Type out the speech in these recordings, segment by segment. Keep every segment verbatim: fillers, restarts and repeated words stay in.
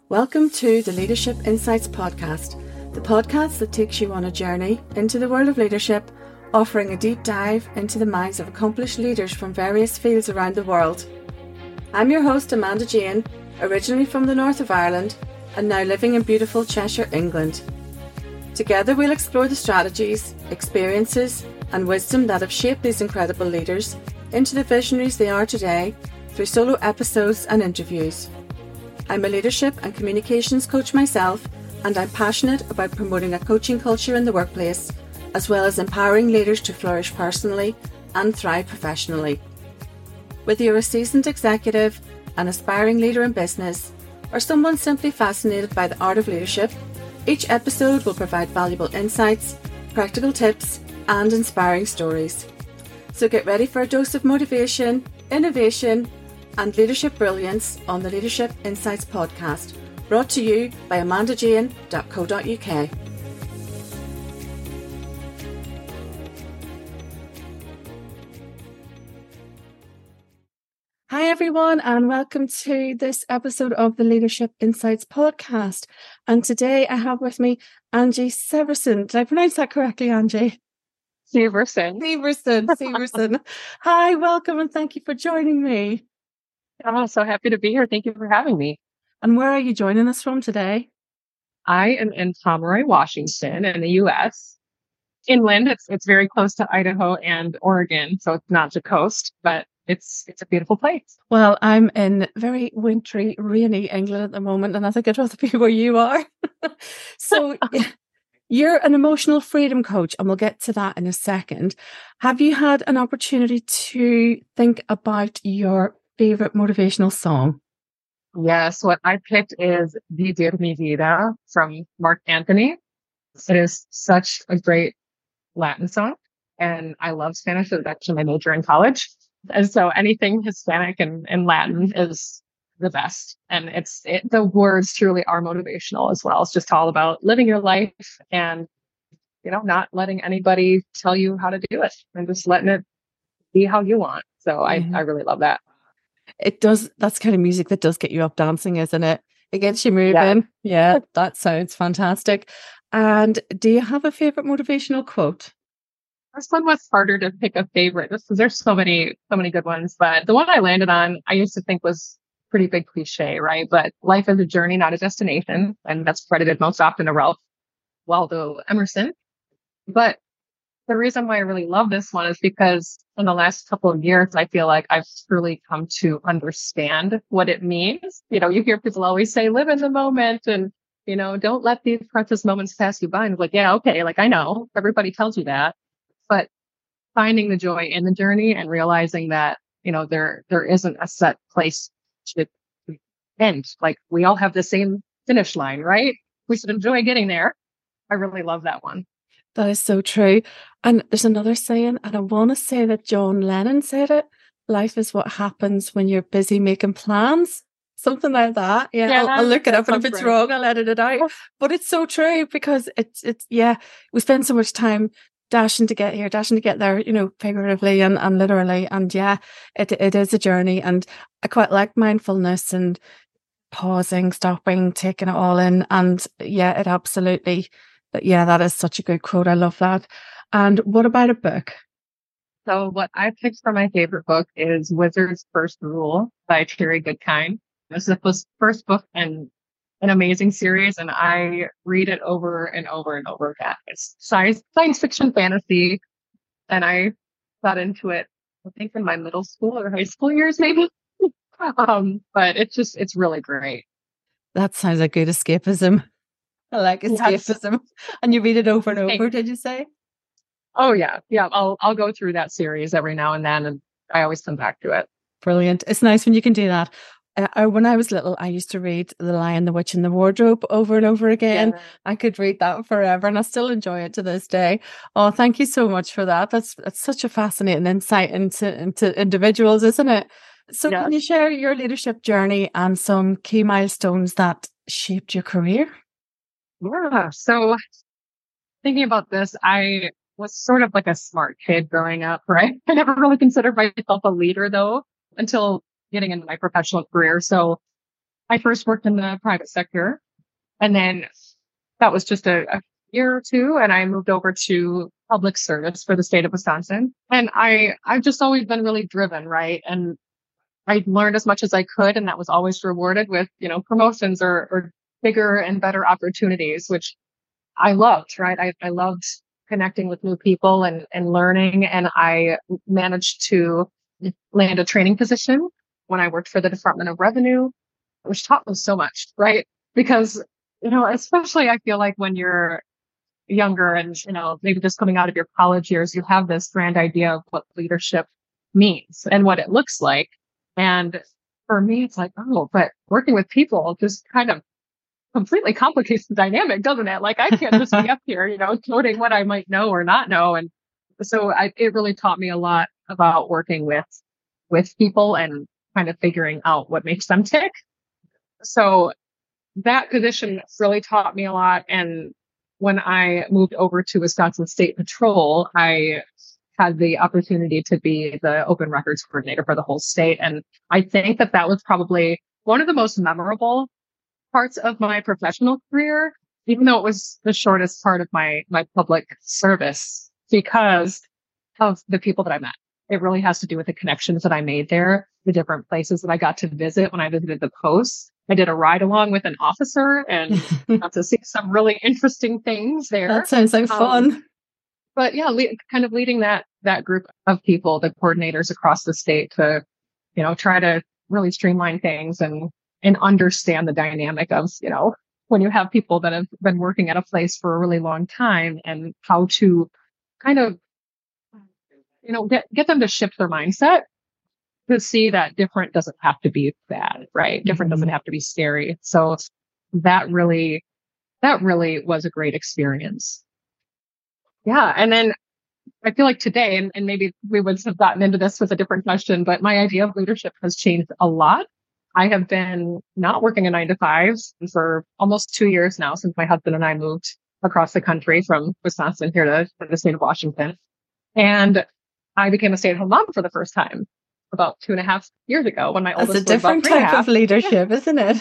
Welcome to the Leadership Insights Podcast, the podcast that takes you on a journey into the world of leadership, offering a deep dive into the minds of accomplished leaders from various fields around the world. I'm your host, Amanda Jane, originally from the north of Ireland and now living in beautiful Cheshire, England. Together we'll explore the strategies, experiences and wisdom that have shaped these incredible leaders into the visionaries they are today through solo episodes and interviews. I'm a leadership and communications coach myself, and I'm passionate about promoting a coaching culture in the workplace, as well as empowering leaders to flourish personally and thrive professionally. Whether you're a seasoned executive, an aspiring leader in business, or someone simply fascinated by the art of leadership, each episode will provide valuable insights, practical tips, and inspiring stories. So get ready for a dose of motivation, innovation, and leadership brilliance on the Leadership Insights Podcast, brought to you by amanda jane dot co dot uk. Hi everyone, and welcome to this episode of the Leadership Insights Podcast. And today I have with me Angie Severson. Did I pronounce that correctly, Angie? Severson. Severson, Severson. Hi, welcome, and thank you for joining me. I'm so happy to be here. Thank you for having me. And where are you joining us from today? I am in Pomeroy, Washington, in the U S. Inland, it's it's very close to Idaho and Oregon, so it's not the coast, but it's it's a beautiful place. Well, I'm in very wintry, rainy England at the moment, and I think I'd rather be where you are. So you're an emotional freedom coach, and we'll get to that in a second. Have you had an opportunity to think about your favorite motivational song? Yes, what I picked is Vivir mi vida from Mark Anthony. It is such a great Latin song, and I love Spanish. It was actually my major in college. And so anything Hispanic and, and Latin is the best. And it's it, the words truly are motivational as well. It's just all about living your life and, you know, not letting anybody tell you how to do it and just letting it be how you want. So Mm-hmm. I, I really love that. It does. That's kind of music that does get you up dancing, isn't it? It gets you moving. Yeah, yeah, that sounds fantastic. And do you have a favorite motivational quote? This one was harder to pick a favorite just because there's so many, so many good ones. But the one I landed on, I used to think was pretty big cliche, right? But life is a journey, not a destination. And that's credited most often to Ralph Waldo Emerson. But the reason why I really love this one is because in the last couple of years, I feel like I've truly come to understand what it means. You know, you hear people always say, live in the moment and, you know, don't let these precious moments pass you by. And it's like, yeah, okay. Like, I know everybody tells you that, but finding the joy in the journey and realizing that, you know, there, there isn't a set place to end. Like, we all have the same finish line, right? We should enjoy getting there. I really love that one. That is so true. And there's another saying, and I want to say that John Lennon said it. Life is what happens when you're busy making plans. Something like that. Yeah, Yeah, I'll, I'll look it up, and if it's right. wrong, I'll edit it out. But it's so true because it's, it's, yeah, we spend so much time dashing to get here, dashing to get there, you know, figuratively and, and literally. And yeah, it it is a journey. And I quite like mindfulness and pausing, stopping, taking it all in. And yeah, it absolutely, yeah, that is such a good quote. I love that. And what about a book? So what I picked for my favorite book is Wizard's First Rule by Terry Goodkind. This is the first book in an amazing series, and I read it over and over and over again. It's science, science fiction fantasy, and I got into it, I think, in my middle school or high school years, maybe. um, but it's just, it's really great. That sounds like good escapism. I like escapism. Yes. And you read it over and over, did you say? Oh yeah. Yeah. I'll, I'll go through that series every now and then, and I always come back to it. Brilliant. It's nice when you can do that. Uh, when I was little, I used to read The Lion, the Witch and the Wardrobe over and over again. Yeah. I could read that forever, and I still enjoy it to this day. Oh, thank you so much for that. That's, that's such a fascinating insight into, into individuals, isn't it? So yeah. Can you share your leadership journey and some key milestones that shaped your career? Yeah. So thinking about this, I was sort of like a smart kid growing up, right? I never really considered myself a leader though, until getting into my professional career. So I first worked in the private sector, and then that was just a, a year or two, and I moved over to public service for the state of Wisconsin. And I, I've just always been really driven, right? And I learned as much as I could, and that was always rewarded with, you know, promotions or, or bigger and better opportunities, which I loved, right? I, I loved connecting with new people and, and learning. And I managed to land a training position when I worked for the Department of Revenue, which taught me so much, right? Because, you know, especially I feel like when you're younger and, you know, maybe just coming out of your college years, you have this grand idea of what leadership means and what it looks like. And for me, it's like, oh, but working with people just kind of completely complicates the dynamic, doesn't it? Like I can't just be up here, you know, coding what I might know or not know. And so I, it really taught me a lot about working with, with people and kind of figuring out what makes them tick. So that position really taught me a lot. And when I moved over to Wisconsin State Patrol, I had the opportunity to be the open records coordinator for the whole state. And I think that that was probably one of the most memorable parts of my professional career, even though it was the shortest part of my, my public service, because of the people that I met. It really has to do with the connections that I made there, the different places that I got to visit when I visited the post. I did a ride along with an officer and got to see some really interesting things there. That sounds like fun. Um, but yeah, le- kind of leading that, that group of people, the coordinators across the state to, you know, try to really streamline things and, and understand the dynamic of, you know, when you have people that have been working at a place for a really long time and how to kind of, you know, get, get them to shift their mindset to see that different doesn't have to be bad, right? Different Mm-hmm. doesn't have to be scary. So that really, that really was a great experience. Yeah. And then I feel like today, and, and maybe we would have gotten into this with a different question, but my idea of leadership has changed a lot. I have been not working a nine to five for almost two years now since my husband and I moved across the country from Wisconsin here to, to the state of Washington. And I became a stay-at-home mom for the first time about two and a half years ago when my That's oldest a different was about three and a type half. of leadership, isn't it?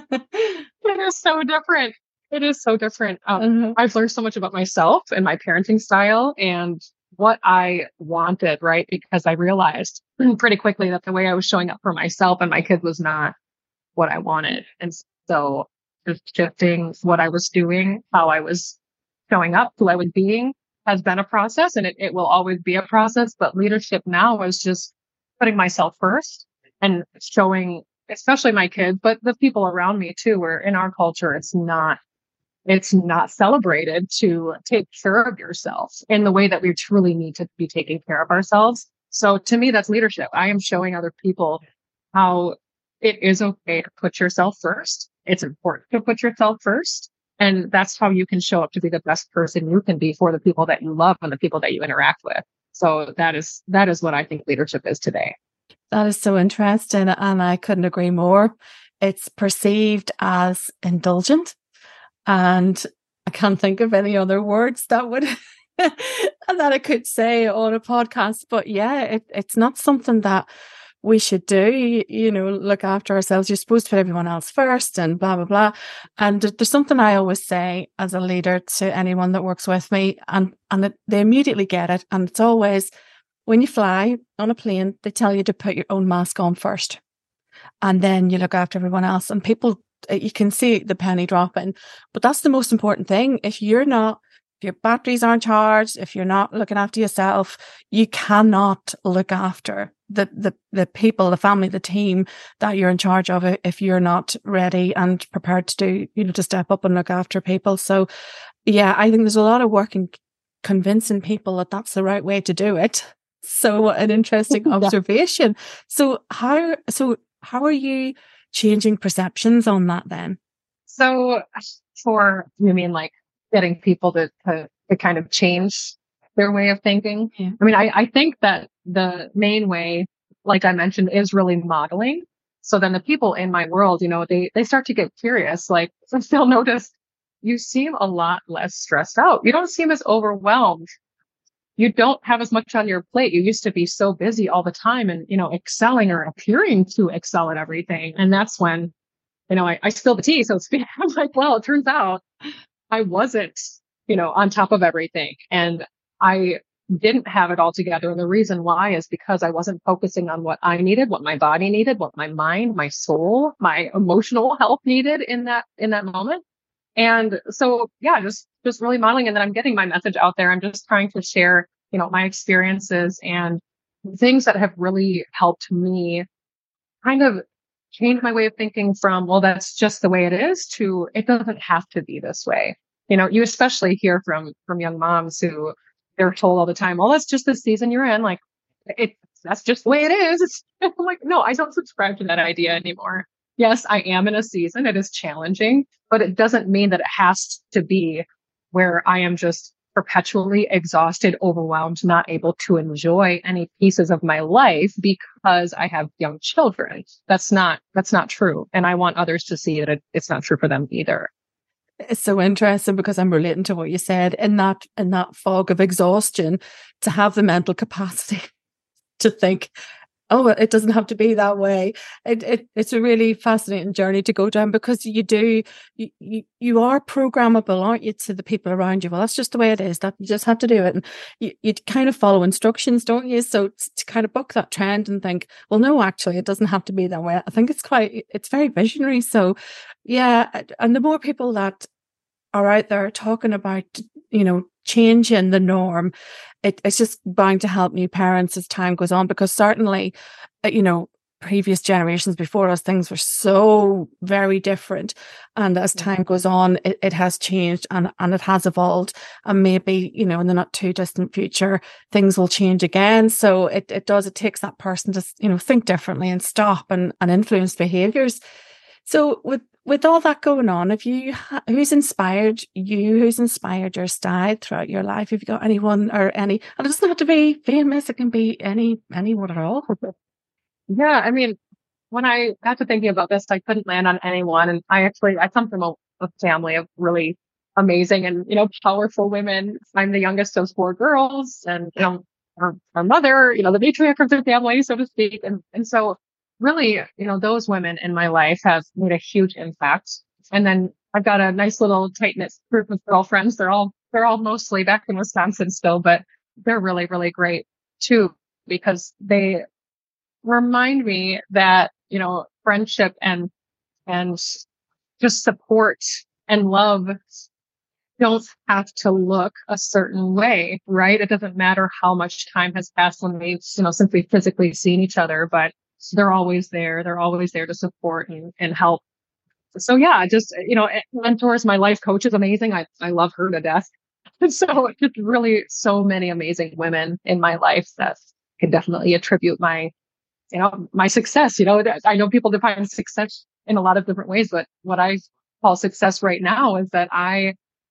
It is so different. It is so different. Um, Uh-huh. I've learned so much about myself and my parenting style and what I wanted, right? Because I realized pretty quickly that the way I was showing up for myself and my kids was not what I wanted. And so just shifting what I was doing, how I was showing up, who I was being has been a process, and it, it will always be a process. But leadership now is just putting myself first and showing, especially my kids, but the people around me too, where in our culture, it's not, it's not celebrated to take care of yourself in the way that we truly need to be taking care of ourselves. So to me, that's leadership. I am showing other people how it is okay to put yourself first. It's important to put yourself first. And that's how you can show up to be the best person you can be for the people that you love and the people that you interact with. So that is, that is what I think leadership is today. That is so interesting. And I couldn't agree more. It's perceived as indulgent. And I can't think of any other words that would that I could say on a podcast. But yeah, it, it's not something that we should do. You, you know, look after ourselves. You're supposed to put everyone else first and blah, blah, blah. And there's something I always say as a leader to anyone that works with me, and, and it, they immediately get it. And it's always, when you fly on a plane, they tell you to put your own mask on first. And then you look after everyone else. And people, you can see the penny dropping. But that's the most important thing. If you're not, if your batteries aren't charged, if you're not looking after yourself, you cannot look after the, the, the people, the family, the team that you're in charge of if you're not ready and prepared to do, you know, to step up and look after people. So yeah, I think there's a lot of work in convincing people that that's the right way to do it. So an interesting Yeah. observation. So how, so how are you changing perceptions on that then? So for, you mean like getting people to, to, to kind of change their way of thinking? Yeah. I mean, I, I think that the main way, like I mentioned, is really modeling. So then the people in my world, you know, they, they start to get curious. Like, they'll notice you seem a lot less stressed out. You don't seem as overwhelmed. You don't have as much on your plate. You used to be so busy all the time and, you know, excelling or appearing to excel at everything. And that's when you know, I, I spilled the tea, so to speak. I'm like, well, it turns out I wasn't, you know, on top of everything. And I didn't have it all together. And the reason why is because I wasn't focusing on what I needed, what my body needed, what my mind, my soul, my emotional health needed in that, in that moment. And so, yeah, just, just really modeling. And then I'm getting my message out there. I'm just trying to share, you know, my experiences and things that have really helped me kind of change my way of thinking from, well, that's just the way it is, to it doesn't have to be this way. You know, you especially hear from, from young moms who they're told all the time, well, that's just the season you're in. Like it, that's just the way it is. It's, I'm like, no, I don't subscribe to that idea anymore. Yes, I am in a season. It is challenging, but it doesn't mean that it has to be where I am just perpetually exhausted, overwhelmed, not able to enjoy any pieces of my life because I have young children. That's not, that's not true. And I want others to see that it, it's not true for them either. It's so interesting because I'm relating to what you said in that, in that fog of exhaustion, to have the mental capacity to think, oh, it doesn't have to be that way. It, it it's a really fascinating journey to go down, because you do, you, you, you are programmable, aren't you, to the people around you? Well, that's just the way it is. That you just have to do it. And you, you kind of follow instructions, don't you? So to kind of buck that trend and think, well, no, actually, it doesn't have to be that way. I think it's quite, it's very visionary. So yeah. And the more people that are out there talking about, you know, changing the norm, it, it's just bound to help new parents as time goes on, because certainly, you know, previous generations before us, things were so very different. And as time goes on, it, it has changed and, and it has evolved. And maybe, you know, in the not too distant future, things will change again. So it, it does, it takes that person to, you know, think differently and stop and, and influence behaviors. So with With all that going on, have you, who's inspired you, who's inspired your style throughout your life? Have you got anyone or any, and it doesn't have to be famous, it can be any, anyone at all. Yeah. I mean, when I got to thinking about this, I couldn't land on anyone. And I actually, I come from a, a family of really amazing and, you know, powerful women. I'm the youngest of four girls, and, you know, our, our mother, you know, the matriarch of the family, so to speak. And, and so really, you know, those women in my life have made a huge impact. And then I've got a nice little tight knit group of girlfriends. They're all, they're all mostly back in Wisconsin still, but they're really, really great too, because they remind me that, you know, friendship and, and just support and love don't have to look a certain way, right? It doesn't matter how much time has passed when we've, you know, since we've physically seen each other, but they're always there. They're always there to support and, and help. So yeah, just, you know, mentors, my life coach is amazing. I, I love her to death. And so just really so many amazing women in my life that can definitely attribute my, you know, my success. You know, I know people define success in a lot of different ways, but what I call success right now is that I,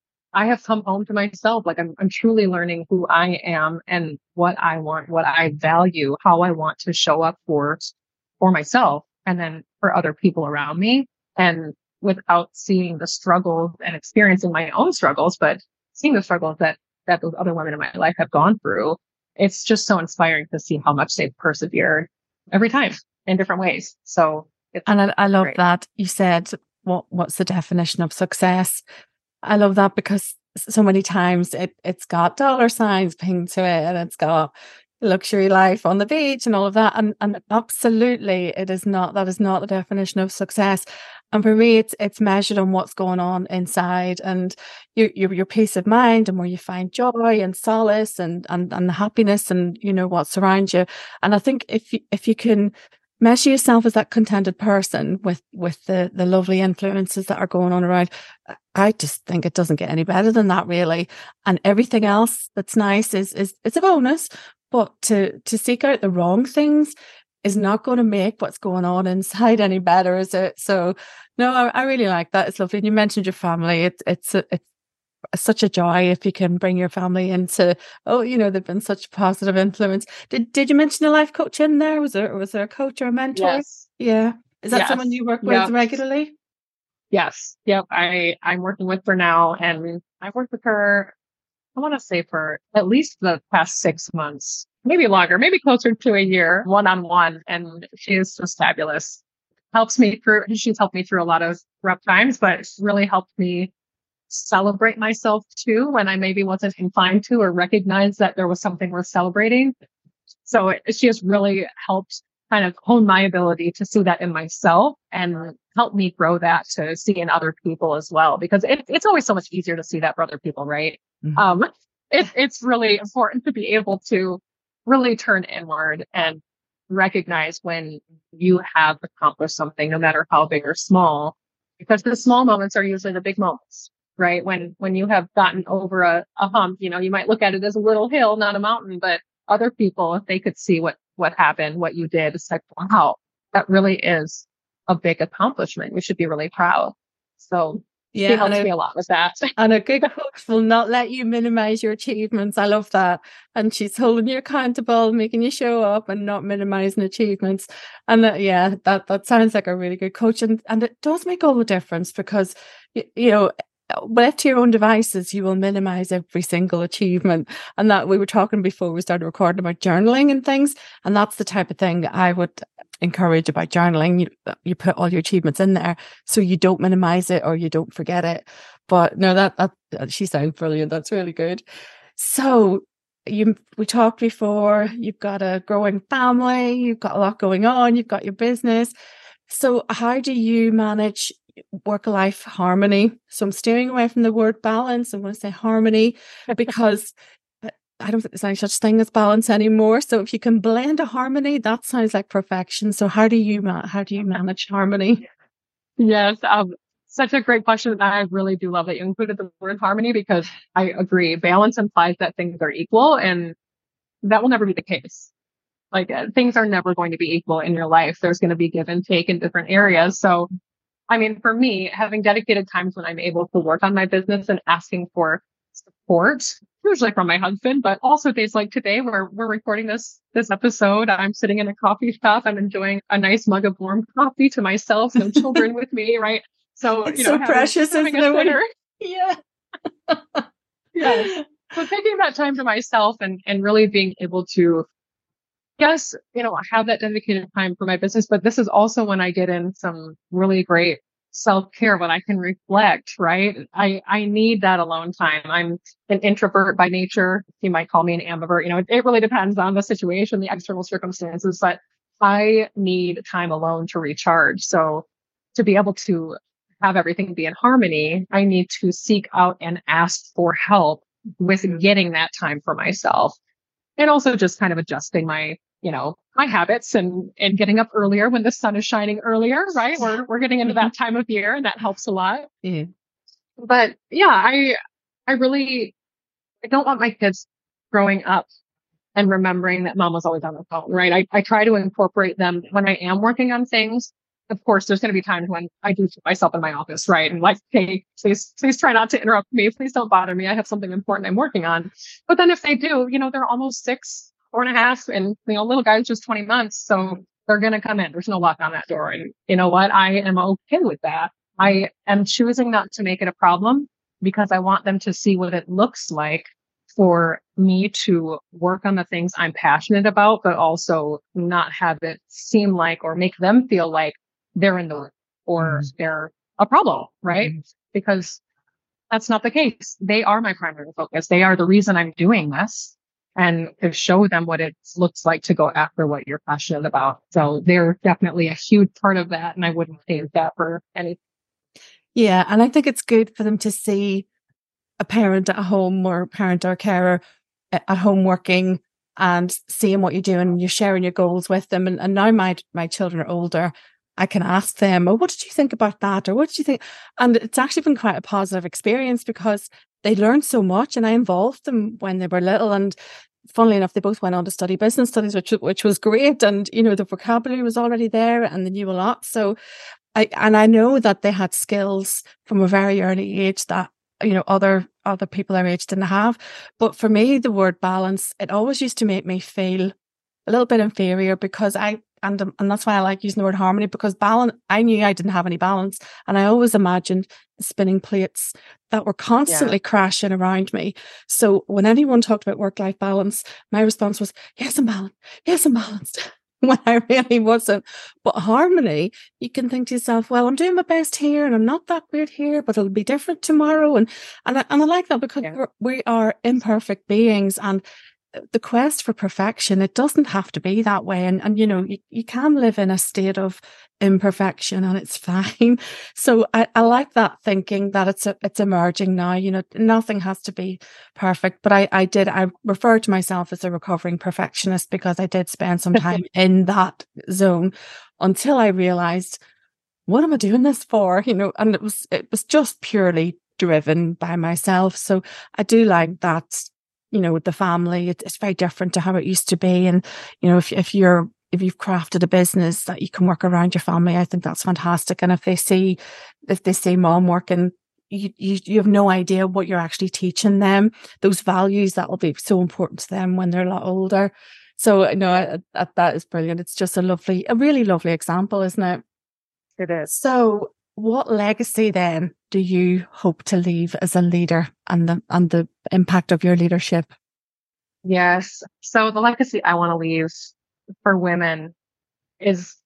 I have come home to myself. Like I'm, I'm truly learning who I am and what I want, what I value, how I want to show up for, for myself and then for other people around me. And without seeing the struggles and experiencing my own struggles, but seeing the struggles that, that those other women in my life have gone through, it's just so inspiring to see how much they've persevered every time in different ways. So, it's and I, I love great. that you said, what, what's the definition of success? I love that, because so many times it, it's got dollar signs pinned to it, and it's got luxury life on the beach and all of that. And, and absolutely, it is not, that is not the definition of success. And for me, it's, it's measured on what's going on inside and your, your, your peace of mind, and where you find joy and solace and, and, and happiness, and, you know, what's around you. And I think if you, if you can measure yourself as that contented person with, with the, the lovely influences that are going on around, I just think it doesn't get any better than that, really. And everything else that's nice is, is, it's a bonus, but to, to seek out the wrong things is not going to make what's going on inside any better, is it? So no, I, I really like that. It's lovely. And you mentioned your family. It's, it's, a, it's such a joy if you can bring your family into, oh, you know, they've been such a positive influence. Did Did you mention a life coach in there? Was there was there a coach or a mentor? Yes. Yeah. Is that yes. someone you work yep. with regularly? Yes. Yep. I, I'm working with her now, and I've worked with her, I want to say for at least the past six months, maybe longer, maybe closer to a year, one on one. And she is just fabulous. helps me through, and she's helped me through a lot of rough times, but it's really helped me celebrate myself too when I maybe wasn't inclined to or recognize that there was something worth celebrating. So it, she has really helped kind of hone my ability to see that in myself and help me grow that to see in other people as well, because it, it's always so much easier to see that for other people, right? Mm-hmm. Um, it, it's really important to be able to really turn inward and recognize when you have accomplished something, no matter how big or small, because the small moments are usually the big moments, right? When, when you have gotten over a, a hump, you know, you might look at it as a little hill, not a mountain, but other people, if they could see what, what happened, what you did, it's like, wow, that really is a big accomplishment. You should be really proud. So yeah, she helps a, me a lot with that. And a good coach will not let you minimize your achievements. I love that. And she's holding you accountable, making you show up and not minimizing achievements. And that, yeah, that, that sounds like a really good coach. And, and it does make all the difference because, you, you know, left to your own devices, you will minimize every single achievement. And that we were talking before we started recording about journaling and things. And that's the type of thing I would encourage about journaling. You, you put all your achievements in there so you don't minimize it or you don't forget it. But no, that, that she sounds brilliant. That's really good. So you, we talked before, you've got a growing family, you've got a lot going on, you've got your business. So how do you manage work-life harmony? So I'm steering away from the word balance. I'm going to say harmony because I don't think there's any such thing as balance anymore. So if you can blend a harmony, that sounds like perfection. So how do you ma- how do you manage harmony? Yes, um, such a great question. I really do love that you included the word harmony because I agree. Balance implies that things are equal, and that will never be the case. Like uh, things are never going to be equal in your life. There's going to be give and take in different areas. So I mean, for me, having dedicated times when I'm able to work on my business and asking for support, usually from my husband, but also days like today where we're recording this, this episode, I'm sitting in a coffee shop. I'm enjoing a nice mug of warm coffee to myself, no children with me, right? So, it's you know, so having, precious, having isn't a sitter. it? Yeah. Yes. So taking that time to myself and, and really being able to, yes, you know, I have that dedicated time for my business, but this is also when I get in some really great self-care when I can reflect, right? I, I need that alone time. I'm an introvert by nature. You might call me an ambivert. You know, it, it really depends on the situation, the external circumstances, but I need time alone to recharge. So to be able to have everything be in harmony, I need to seek out and ask for help with getting that time for myself. And also just kind of adjusting my, you know, my habits and, and getting up earlier when the sun is shining earlier, right? We're, we're getting into that time of year and that helps a lot. Yeah. But yeah, I, I really, I don't want my kids growing up and remembering that mom was always on the phone, right? I, I try to incorporate them when I am working on things. Of course, there's going to be times when I do keep myself in my office, right? And like, hey, please, please try not to interrupt me. Please don't bother me. I have something important I'm working on. But then if they do, you know, they're almost six, four and a half, and, you know, little guy's just twenty months. So they're going to come in. There's no lock on that door. And you know what? I am okay with that. I am choosing not to make it a problem because I want them to see what it looks like for me to work on the things I'm passionate about, but also not have it seem like or make them feel like they're in the way or mm-hmm. they're a problem, right? Mm-hmm. Because that's not the case. They are my primary focus. They are the reason I'm doing this, and to show them what it looks like to go after what you're passionate about. So they're definitely a huge part of that. And I wouldn't change that for anything. Yeah. And I think it's good for them to see a parent at home or a parent or a carer at home working and seeing what you're doing. You're sharing your goals with them. And, and now my, my children are older. I can ask them, oh, what did you think about that? Or what did you think? And it's actually been quite a positive experience because they learned so much and I involved them when they were little. And funnily enough, they both went on to study business studies, which, which was great. And, you know, the vocabulary was already there and they knew a lot. So I, and I know that they had skills from a very early age that, you know, other, other people their age didn't have. But for me, the word balance, it always used to make me feel a little bit inferior because I, And, um, and that's why I like using the word harmony, because balance, I knew I didn't have any balance. And I always imagined the spinning plates that were constantly yeah. crashing around me. So when anyone talked about work-life balance, my response was, yes, I'm balanced. Yes, I'm balanced. when I really wasn't. But harmony, you can think to yourself, well, I'm doing my best here and I'm not that great here, but it'll be different tomorrow. And and I, and I like that because Yeah. we're, we are imperfect beings, and the quest for perfection, it doesn't have to be that way. And, and you know, you, you can live in a state of imperfection and it's fine. So I, I like that thinking that it's a, it's emerging now. You know, nothing has to be perfect. But I, I did, I refer to myself as a recovering perfectionist because I did spend some time in that zone until I realized, what am I doing this for? You know, and it was, it was just purely driven by myself. So I do like that. You know, with the family, it, it's very different to how it used to be. And, you know, if, if you're, if you've crafted a business that you can work around your family, I think that's fantastic. And if they see, if they see mom working, you, you, you have no idea what you're actually teaching them, those values that will be so important to them when they're a lot older. So, you know, I, I, that is brilliant. It's just a lovely, a really lovely example, isn't it? It is. So, what legacy then do you hope to leave as a leader, and the and the impact of your leadership? Yes. So the legacy I want to leave for women is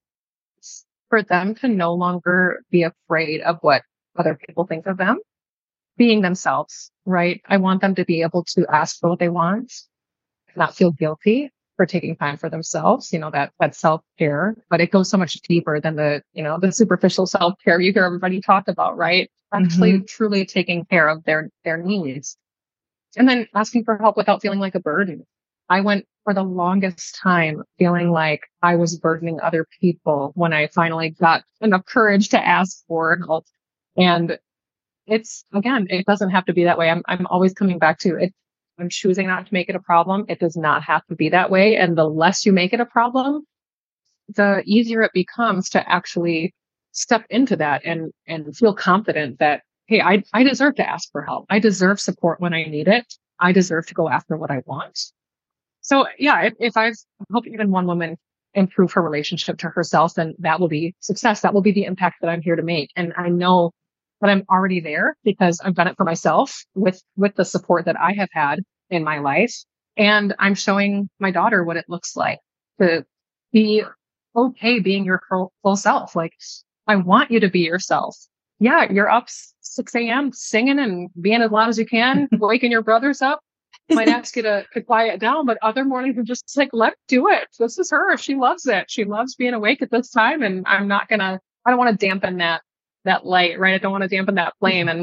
for them to no longer be afraid of what other people think of them, being themselves, right? I want them to be able to ask for what they want, not feel guilty for taking time for themselves, you know, that, that self-care, but it goes so much deeper than the, you know, the superficial self-care you hear everybody talk about, right? Actually, mm-hmm. truly taking care of their, their needs. And then asking for help without feeling like a burden. I went for the longest time feeling like I was burdening other people when I finally got enough courage to ask for help. And it's, again, it doesn't have to be that way. I'm, I'm always coming back to it. I'm choosing not to make it a problem. It does not have to be that way. And the less you make it a problem, the easier it becomes to actually step into that and, and feel confident that, hey, I, I deserve to ask for help. I deserve support when I need it. I deserve to go after what I want. So yeah, if, if I've helped even one woman improve her relationship to herself, then that will be success. That will be the impact that I'm here to make. And I know that I'm already there because I've done it for myself with, with the support that I have had in my life. And I'm showing my daughter what it looks like to be okay being your full self. Like, I want you to be yourself. Yeah, you're up six a.m. singing and being as loud as you can, waking your brothers up. Might ask you to, to quiet down, but other mornings I'm just like, let's do it. This is her. She loves it. She loves being awake at this time. And I'm not gonna, I don't want to dampen that, that light, right? I don't want to dampen that flame. And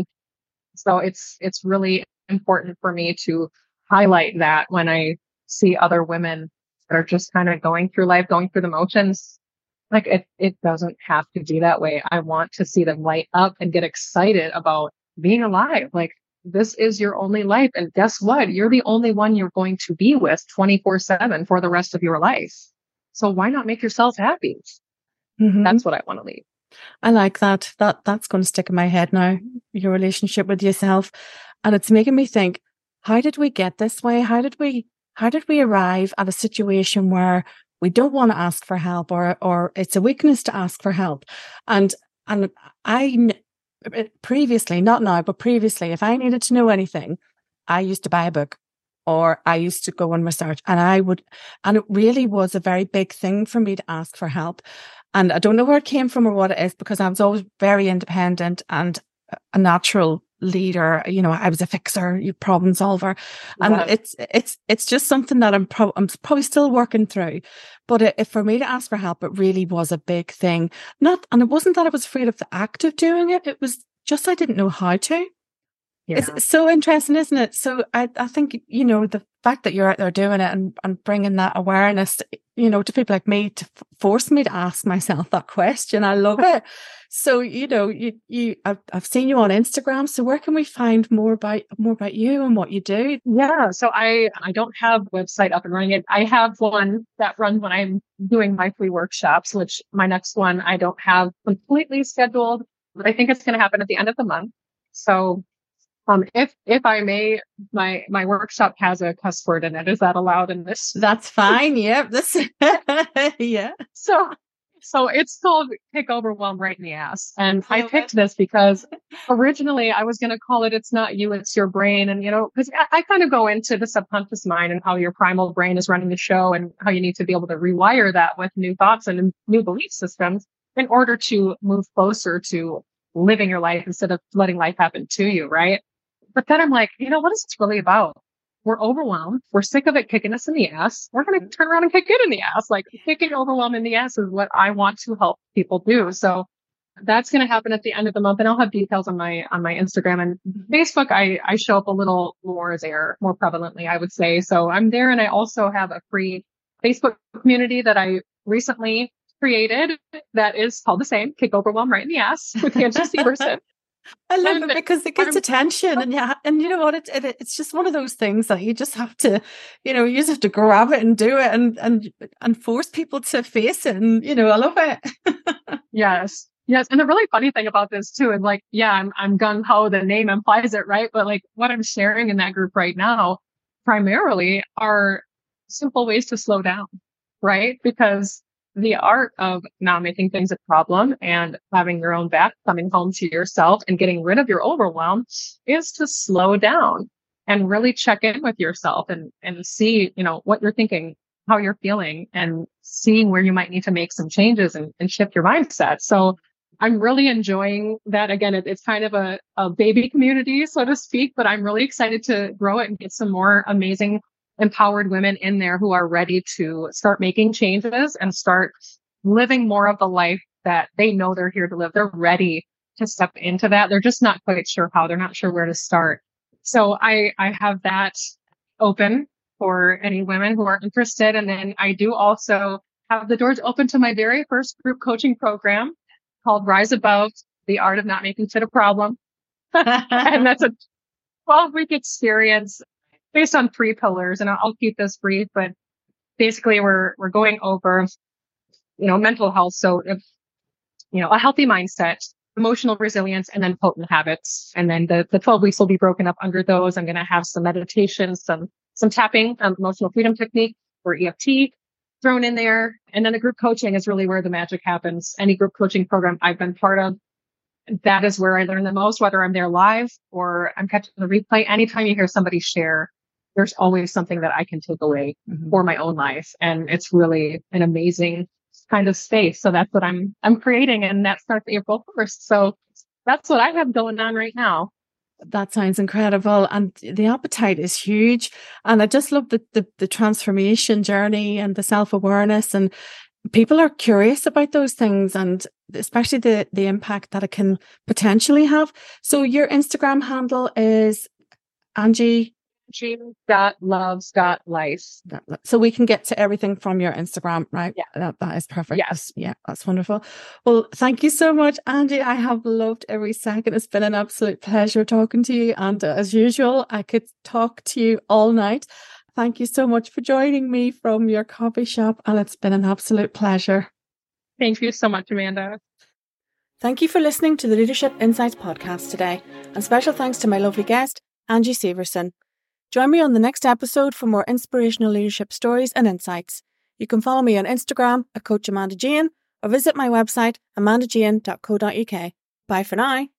so it's, it's really important for me to highlight that when I see other women that are just kind of going through life, going through the motions. Like it, it doesn't have to be that way. I want to see them light up and get excited about being alive. Like, this is your only life. And guess what? You're the only one you're going to be with twenty-four seven for the rest of your life. So why not make yourself happy? Mm-hmm. That's what I want to leave. I like that. That that's going to stick in my head now, your relationship with yourself. And it's making me think, how did we get this way? How did we, how did we arrive at a situation where we don't want to ask for help, or, or it's a weakness to ask for help? And, and I, previously, not now, but previously, if I needed to know anything, I used to buy a book, or I used to go and research, and I would, and it really was a very big thing for me to ask for help. And I don't know where it came from or what it is, because I was always very independent and a natural leader. You know, I was a fixer, you problem solver. And yeah. it's, it's, it's just something that I'm, pro- I'm probably still working through. But it, it, for me to ask for help, it really was a big thing. Not, and it wasn't that I was afraid of the act of doing it. It was just, I didn't know how to. Yeah. It's so interesting, isn't it? So I, I think, you know, the fact that you're out there doing it and, and bringing that awareness, you know, to people like me, to f- force me to ask myself that question. I love it. So, you know, you, you, I've, I've seen you on Instagram. So where can we find more about, more about you and what you do? Yeah. So I, I don't have a website up and running it. I have one that runs when I'm doing my free workshops, which my next one, I don't have completely scheduled, but I think it's going to happen at the end of the month. So Um, if, if I may, my, my workshop has a cuss word in it. Is that allowed in this? That's fine. Yeah. This, yeah. So So it's called Kick Overwhelm Right in the Ass. And I picked this because originally I was going to call it It's Not You, It's Your Brain. And, you know, because I, I kind of go into the subconscious mind and how your primal brain is running the show and how you need to be able to rewire that with new thoughts and new belief systems in order to move closer to living your life instead of letting life happen to you. Right. But then I'm like, you know, what is this really about? We're overwhelmed. We're sick of it kicking us in the ass. We're going to turn around and kick it in the ass. Like kicking overwhelm in the ass is what I want to help people do. So that's going to happen at the end of the month. And I'll have details on my, on my Instagram and Facebook. I, I show up a little more there, more prevalently, I would say. So I'm there. And I also have a free Facebook community that I recently created that is called the same, Kick Overwhelm Right in the Ass with Angie Severson. I love and it because it gets I'm, attention, and yeah, and you know what? It, it it's just one of those things that you just have to, you know, you just have to grab it and do it, and and and force people to face it. And you know, I love it. Yes, yes, and the really funny thing about this too, and like, yeah, I'm I'm gung ho. The name implies it, right? But like, what I'm sharing in that group right now, primarily, are simple ways to slow down, right? Because the art of not making things a problem and having your own back, coming home to yourself and getting rid of your overwhelm is to slow down and really check in with yourself and, and see, you know, what you're thinking, how you're feeling, and seeing where you might need to make some changes and, and shift your mindset. So I'm really enjoying that. Again, it, it's kind of a, a baby community, so to speak, but I'm really excited to grow it and get some more amazing empowered women in there who are ready to start making changes and start living more of the life that they know they're here to live. They're ready to step into that. They're just not quite sure how. They're not sure where to start. So I, I have that open for any women who are interested. And then I do also have the doors open to my very first group coaching program called Rise Above: The Art of Not Making Shit a Problem. And that's a twelve week experience based on three pillars, and I'll keep this brief, but basically we're, we're going over, you know, mental health. So if, you know, a healthy mindset, emotional resilience, and then potent habits. And then the, the twelve weeks will be broken up under those. I'm going to have some meditation, some, some tapping, um, emotional freedom technique or E F T thrown in there. And then the group coaching is really where the magic happens. Any group coaching program I've been part of, that is where I learn the most, whether I'm there live or I'm catching the replay. Anytime you hear somebody share, there's always something that I can take away mm-hmm. for my own life. And it's really an amazing kind of space. So that's what I'm, I'm creating. And that starts April first. So that's what I have going on right now. That sounds incredible. And the appetite is huge. And I just love the, the, the transformation journey and the self-awareness, and people are curious about those things, and especially the, the impact that it can potentially have. So your Instagram handle is Angie dot loves dot life. So we can get to everything from your Instagram, right? Yeah. That, that is perfect. Yes. Yeah, that's wonderful. Well, thank you so much, Angie. I have loved every second. It's been an absolute pleasure talking to you. And uh, as usual, I could talk to you all night. Thank you so much for joining me from your coffee shop. And it's been an absolute pleasure. Thank you so much, Amanda. Thank you for listening to the Leadership Insights podcast today. And special thanks to my lovely guest, Angie Severson. Join me on the next episode for more inspirational leadership stories and insights. You can follow me on Instagram at Coach Amanda Jane or visit my website amanda jane dot co dot uk. Bye for now.